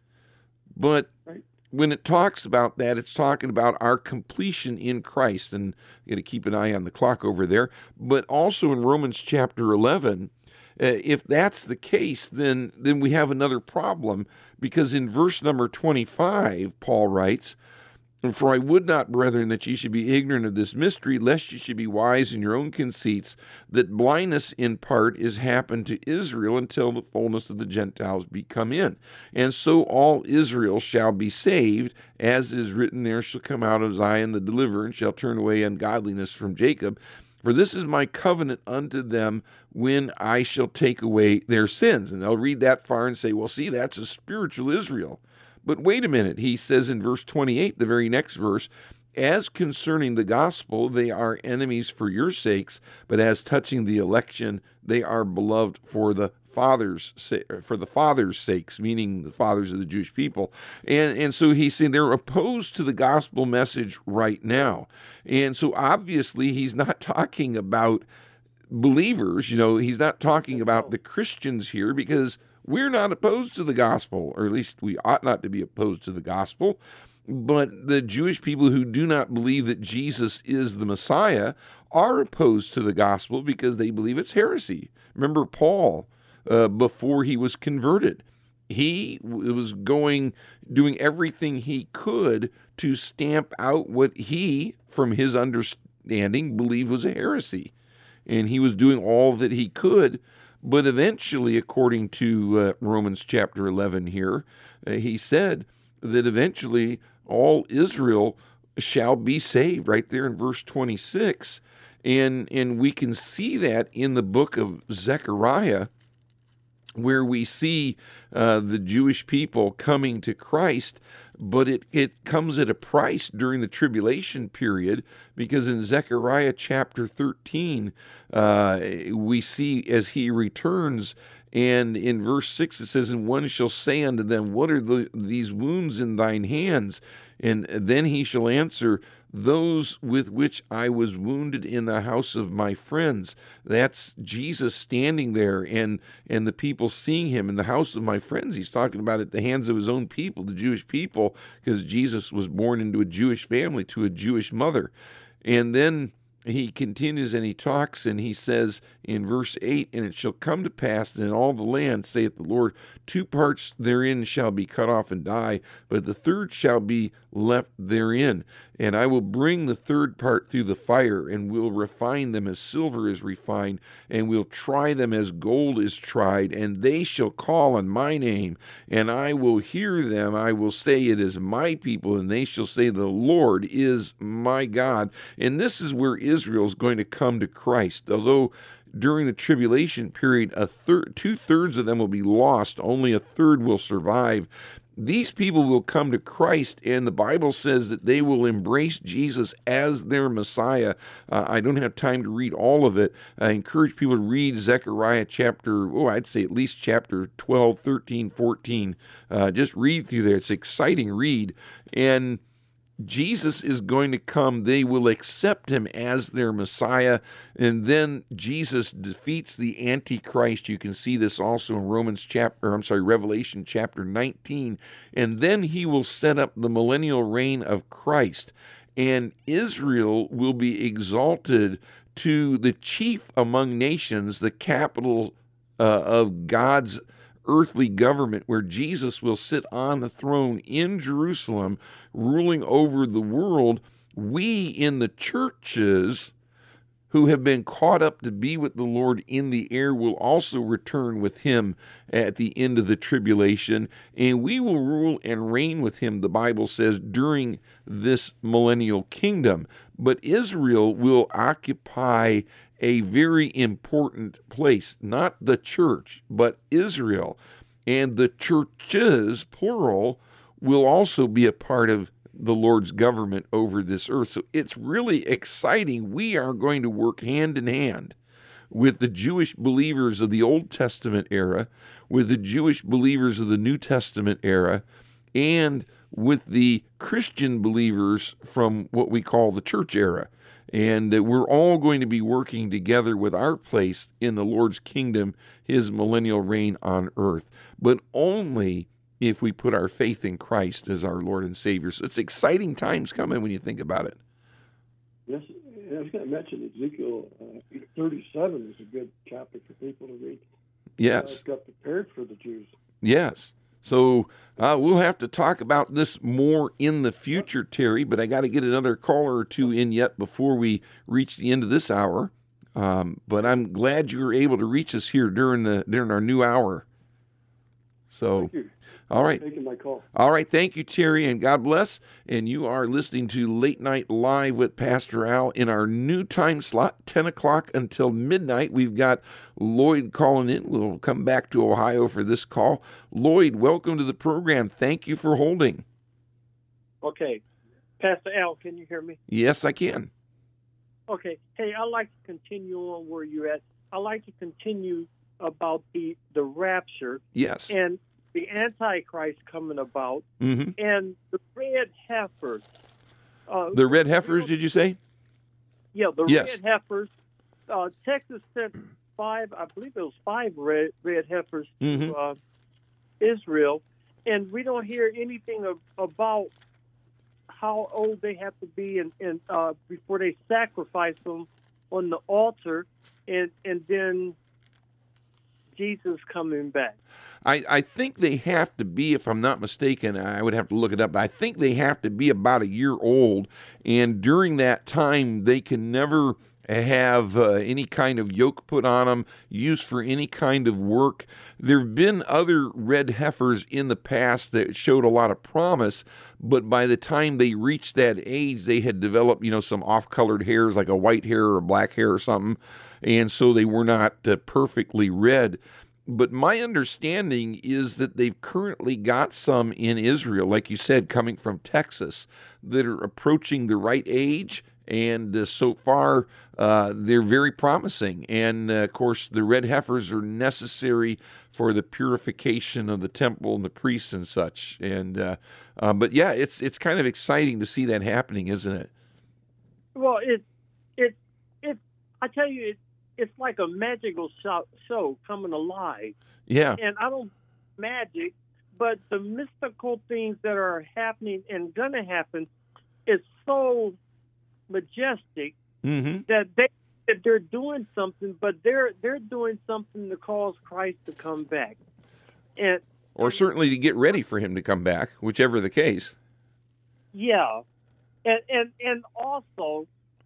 But right. when it talks about that, it's talking about our completion in Christ, and you got to keep an eye on the clock over there. But also in Romans chapter eleven. Uh, if that's the case, then then we have another problem, because in verse number twenty-five, Paul writes, "For I would not, brethren, that ye should be ignorant of this mystery, lest ye should be wise in your own conceits, that blindness in part is happened to Israel until the fullness of the Gentiles be come in. And so all Israel shall be saved, as is written, there shall come out of Zion the deliverer, and shall turn away ungodliness from Jacob. For this is my covenant unto them, when I shall take away their sins." And they'll read that far and say, well, see, that's a spiritual Israel. But wait a minute. He says in verse twenty-eight, the very next verse, "As concerning the gospel, they are enemies for your sakes, but as touching the election, they are beloved for the fathers for the fathers' sakes," meaning the fathers of the Jewish people. And and so he's saying they're opposed to the gospel message right now. And so obviously he's not talking about believers, you know, he's not talking about the Christians here, because we're not opposed to the gospel, or at least we ought not to be opposed to the gospel. But the Jewish people who do not believe that Jesus is the Messiah are opposed to the gospel because they believe it's heresy. Remember Paul, uh, before he was converted, he was going, doing everything he could to stamp out what he, from his understanding, believed was a heresy. And he was doing all that he could. But eventually, according to uh, Romans chapter eleven here, uh, he said that eventually all Israel shall be saved, right there in verse twenty-six. And, and we can see that in the book of Zechariah, where we see uh, the Jewish people coming to Christ, but it, it comes at a price during the tribulation period, because in Zechariah chapter thirteen, uh, we see as he returns, and in verse six it says, "And one shall say unto them, What are the, these wounds in thine hands? And then he shall answer, those with which I was wounded in the house of my friends. That's Jesus standing there and, and the people seeing him in the house of my friends. He's talking about at the hands of his own people, the Jewish people, because Jesus was born into a Jewish family to a Jewish mother. And then he continues and he talks and he says in verse eight, and it shall come to pass that in all the land, saith the Lord, two parts therein shall be cut off and die, but the third shall be left therein. And I will bring the third part through the fire, and will refine them as silver is refined, and will try them as gold is tried, and they shall call on my name, and I will hear them. I will say, it is my people, and they shall say, the Lord is my God. And this is where Israel is going to come to Christ. Although during the tribulation period, a third, two-thirds of them will be lost, only a third will survive. These people will come to Christ, and the Bible says that they will embrace Jesus as their Messiah. Uh, I don't have time to read all of it. I encourage people to read Zechariah chapter, oh, I'd say at least chapter twelve, thirteen, fourteen. Uh, just read through there. It's an exciting read. And Jesus is going to come. They will accept him as their Messiah. And then Jesus defeats the Antichrist. You can see this also in Romans chapter, I'm sorry, Revelation chapter nineteen. And then he will set up the millennial reign of Christ. And Israel will be exalted to the chief among nations, the capital uh, of God's earthly government, where Jesus will sit on the throne in Jerusalem, ruling over the world. We in the churches who have been caught up to be with the Lord in the air will also return with him at the end of the tribulation, and we will rule and reign with him, the Bible says, during this millennial kingdom. But Israel will occupy a very important place, not the church, but Israel. And the churches, plural, will also be a part of the Lord's government over this earth. So it's really exciting. We are going to work hand in hand with the Jewish believers of the Old Testament era, with the Jewish believers of the New Testament era, and with the Christian believers from what we call the church era. And we're all going to be working together with our place in the Lord's kingdom, his millennial reign on earth, but only if we put our faith in Christ as our Lord and Savior. So it's exciting times coming when you think about it. Yes, I was going to mention Ezekiel uh, thirty-seven is a good chapter for people to read. Yes. Uh, got prepared for the Jews. Yes. So uh, we'll have to talk about this more in the future, Terry, but I got to get another caller or two in yet before we reach the end of this hour. Um, but I'm glad you were able to reach us here during the during our new hour. So, Thank you. All right. Taking my call. All right. Thank you, Terry, and God bless. And you are listening to Late Night Live with Pastor Al in our new time slot, ten o'clock until midnight. We've got Lloyd calling in. We'll come back to Ohio for this call. Lloyd, welcome to the program. Thank you for holding. Okay. Pastor Al, can you hear me? Yes, I can. Okay. Hey, I'd like to continue on where you're at. I'd like to continue about the, the rapture. Yes. And the Antichrist coming about, mm-hmm. and the red heifers. Uh, the red heifers, did you say? Yeah, the yes. red heifers. Uh, Texas sent five, I believe it was five red, red heifers mm-hmm. to uh, Israel, and we don't hear anything of, about how old they have to be and, and uh, before they sacrifice them on the altar, and and then Jesus coming back. I, I think they have to be, if I'm not mistaken, I would have to look it up, but I think they have to be about a year old, and during that time, they can never have uh, any kind of yoke put on them, used for any kind of work. There have been other red heifers in the past that showed a lot of promise, but by the time they reached that age, they had developed, you know, some off-colored hairs, like a white hair or black hair or something, and so they were not uh, perfectly red. But my understanding is that they've currently got some in Israel, like you said, coming from Texas, that are approaching the right age. And uh, so far, uh, they're very promising. And, uh, of course, the red heifers are necessary for the purification of the temple and the priests and such. And uh, uh, But, yeah, it's it's kind of exciting to see that happening, isn't it? well, it it it. I tell you, it, it's like a magical show, show coming alive. Yeah. And I don't magic, but the mystical things that are happening and gonna happen is so majestic Mm-hmm. that they that they're doing something, but they're they're doing something to cause Christ to come back, and Or certainly to get ready for him to come back, whichever the case. yeah, and and and also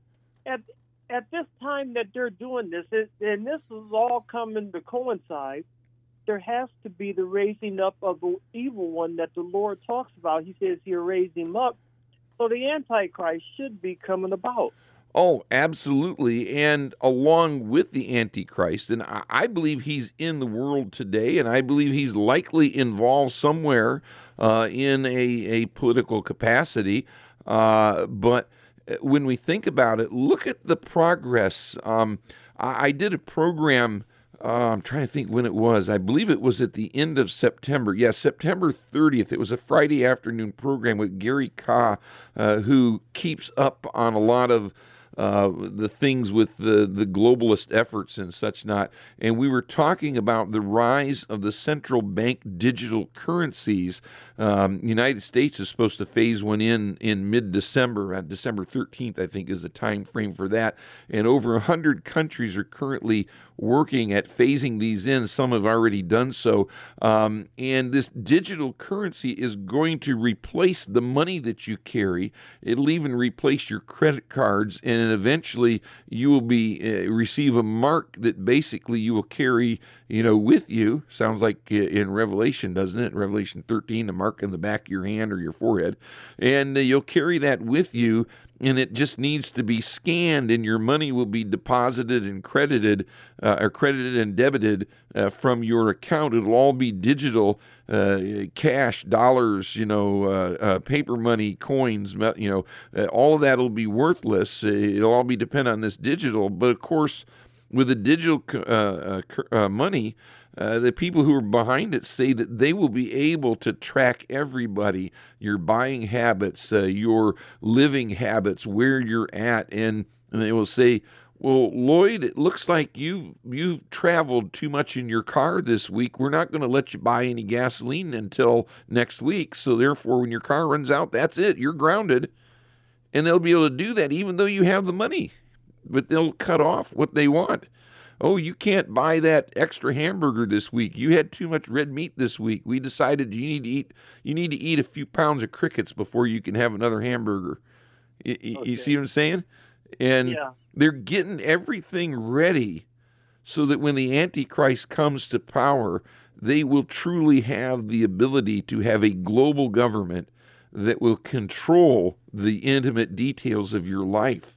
at at this time that they're doing this, it, and this is all coming to coincide. There has to be the raising up of the evil one that the Lord talks about. He says He'll raise him up, so the Antichrist should be coming about. Oh, absolutely. And along with the Antichrist, and I, I believe he's in the world today, and I believe he's likely involved somewhere uh, in a, a political capacity. Uh, but when we think about it, look at the progress. Um, I, I did a program. Uh, I'm trying to think when it was. I believe it was at the end of September. Yes, September thirtieth. It was a Friday afternoon program with Gary Kah, uh, who keeps up on a lot of uh, the things with the, the globalist efforts and such not. And we were talking about the rise of the central bank digital currencies. Um, the United States is supposed to phase one in in mid-December. Uh, December thirteenth, I think, is the time frame for that. And over one hundred countries are currently working at phasing these in. Some have already done so. Um, and this digital currency is going to replace the money that you carry. It'll even replace your credit cards, and eventually you will be uh, receive a mark that basically you will carry, you know, with you. Sounds like uh, in Revelation, doesn't it? Revelation thirteen, a mark in the back of your hand or your forehead. And uh, you'll carry that with you, and it just needs to be scanned, and your money will be deposited and credited, uh, or credited and debited uh, from your account. It'll all be digital, uh, cash, dollars, you know, uh, uh, paper money, coins, you know, uh, all of that will be worthless. It'll all be dependent on this digital. But of course, with the digital uh, uh, uh, money, Uh, the people who are behind it say that they will be able to track everybody, your buying habits, uh, your living habits, where you're at, and, and they will say, well, Lloyd, it looks like you you traveled too much in your car this week. We're not going to let you buy any gasoline until next week, so therefore when your car runs out, that's it. You're grounded. And they'll be able to do that even though you have the money, but they'll cut off what they want. Oh, you can't buy that extra hamburger this week. You had too much red meat this week. We decided you need to eat you need to eat a few pounds of crickets before you can have another hamburger. You, okay. You see what I'm saying? And yeah. They're getting everything ready so that when the Antichrist comes to power, they will truly have the ability to have a global government that will control the intimate details of your life.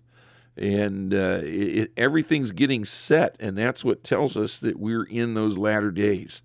And uh, it, everything's getting set, and that's what tells us that we're in those latter days.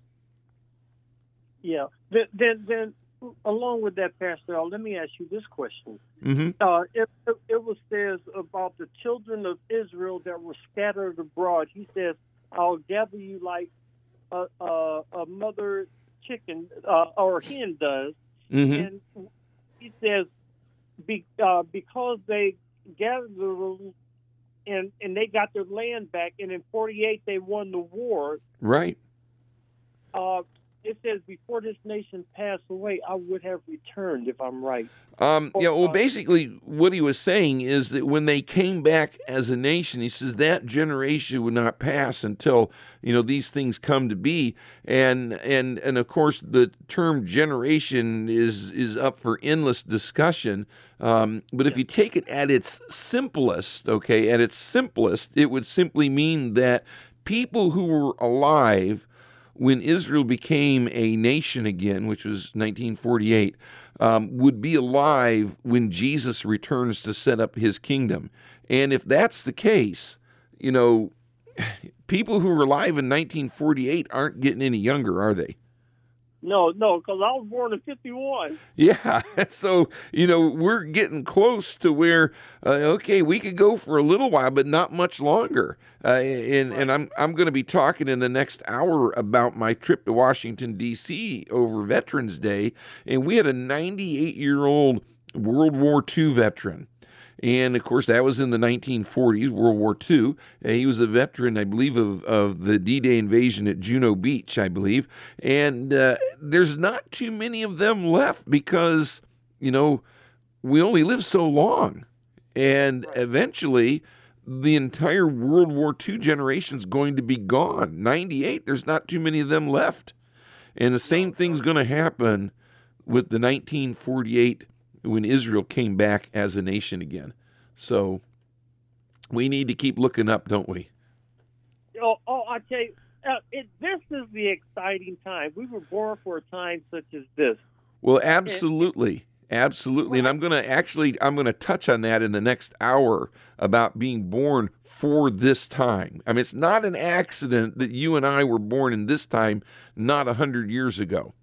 Yeah. Then, then, then along with that, Pastor, let me ask you this question. Mm-hmm. Uh, it, it, it was says about the children of Israel that were scattered abroad. He says, "I'll gather you like a, a, a mother chicken uh, or hen does." Mm-hmm. And he says, Be, uh, because they gathered the and and they got their land back, and in forty-eight they won the war. Right. Uh, it says, before this nation passed away, I would have returned, if I'm right. Um, yeah, well, basically what he was saying is that when they came back as a nation, he says that generation would not pass until, you know, these things come to be. And and and of course, the term generation is is up for endless discussion. Um, but if you take it at its simplest, okay, at its simplest, it would simply mean that people who were alive when Israel became a nation again, which was nineteen forty-eight, um, would be alive when Jesus returns to set up his kingdom. And if that's the case, you know, people who were alive in nineteen forty-eight aren't getting any younger, are they? No, no, because I was born in fifty-one. Yeah, so, you know, we're getting close to where, uh, okay, we could go for a little while, but not much longer. Uh, and Right. and I'm I'm going to be talking in the next hour about my trip to Washington, D C over Veterans Day, and we had a ninety-eight-year-old World War Two veteran. And, of course, that was in the nineteen forties, World War Two. Uh, he was a veteran, I believe, of, of the D-Day invasion at Juno Beach, I believe. And uh, there's not too many of them left because, you know, we only live so long. And right. eventually, the entire World War Two generation is going to be gone. ninety-eight, there's not too many of them left. And the same thing's going to happen with the nineteen forty-eight when Israel came back as a nation again. So we need to keep looking up, don't we? Oh, oh I tell you, uh, it, this is the exciting time. We were born for a time such as this. Well, absolutely. Absolutely. And I'm going to actually, I'm going to touch on that in the next hour about being born for this time. I mean, it's not an accident that you and I were born in this time, not a hundred years ago.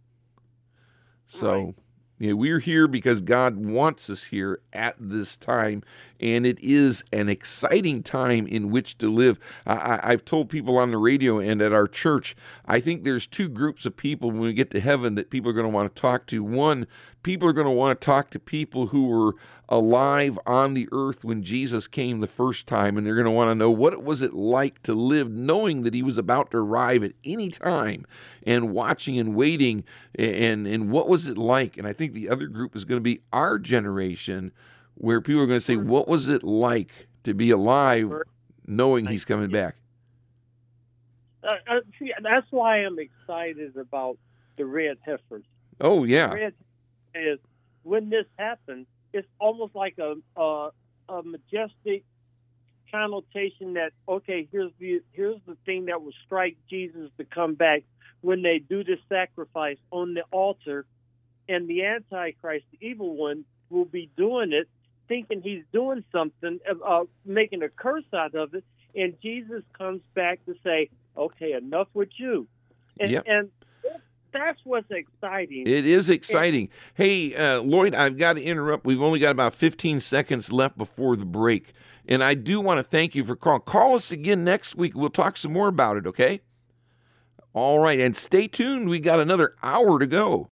So, right. yeah, we're here because God wants us here at this time, and it is an exciting time in which to live. I, I, I've told people on the radio and at our church, I think there's two groups of people when we get to heaven that people are going to want to talk to. One, people are going to want to talk to people who were alive on the earth when Jesus came the first time, and they're going to want to know what was it like to live knowing that he was about to arrive at any time and watching and waiting, and, and what was it like? And I think the other group is going to be our generation, where people are going to say, what was it like to be alive knowing he's coming back? Uh, uh, see, that's why I'm excited about the red heifers. Oh, yeah. The red is when this happens, it's almost like a, a a majestic connotation that, okay, here's the here's the thing that will strike Jesus to come back when they do this sacrifice on the altar, and the Antichrist, the evil one, will be doing it, thinking he's doing something, uh, making a curse out of it, and Jesus comes back to say, okay, enough with you. And, yep. and that's what's exciting. It is exciting. And, hey, uh, Lloyd, I've got to interrupt. We've only got about fifteen seconds left before the break. And I do want to thank you for calling. Call us again next week. We'll talk some more about it, okay? All right. And stay tuned. We got another hour to go.